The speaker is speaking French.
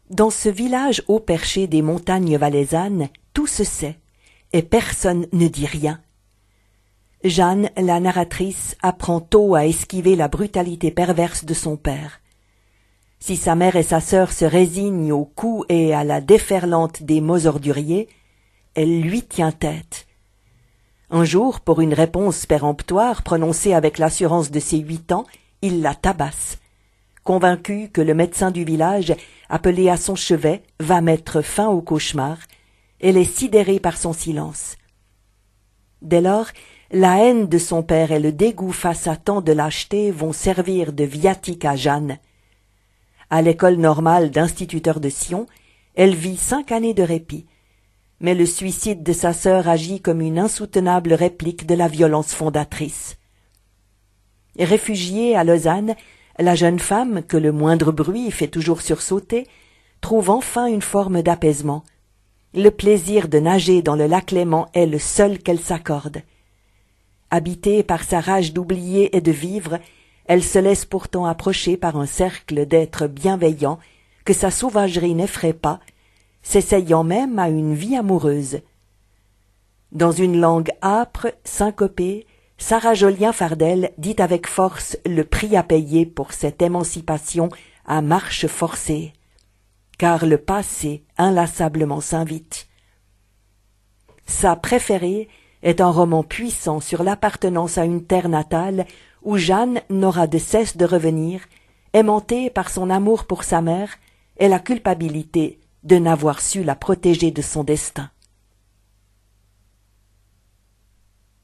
Dans ce village haut perché des montagnes valaisannes, tout se sait, et personne ne dit rien. Jeanne, la narratrice, apprend tôt à esquiver la brutalité perverse de son père. Si sa mère et sa sœur se résignent aux coups et à la déferlante des mots orduriers, elle lui tient tête. Un jour, pour une réponse péremptoire prononcée avec l'assurance de ses 8 ans, il la tabasse. Convaincu que le médecin du village, appelé à son chevet, va mettre fin au cauchemar, elle est sidérée par son silence. Dès lors, la haine de son père et le dégoût face à tant de lâcheté vont servir de viatique à Jeanne. À l'école normale d'instituteurs de Sion, elle vit 5 années de répit, mais le suicide de sa sœur agit comme une insoutenable réplique de la violence fondatrice. Réfugiée à Lausanne, la jeune femme, que le moindre bruit fait toujours sursauter, trouve enfin une forme d'apaisement. Le plaisir de nager dans le lac Léman est le seul qu'elle s'accorde. Habitée par sa rage d'oublier et de vivre, elle se laisse pourtant approcher par un cercle d'êtres bienveillants que sa sauvagerie n'effraie pas, s'essayant même à une vie amoureuse. Dans une langue âpre, syncopée, Sarah Jolien-Fardel dit avec force le prix à payer pour cette émancipation à marche forcée, car le passé inlassablement s'invite. Sa préférée est un roman puissant sur l'appartenance à une terre natale où Jeanne n'aura de cesse de revenir, aimantée par son amour pour sa mère et la culpabilité de n'avoir su la protéger de son destin.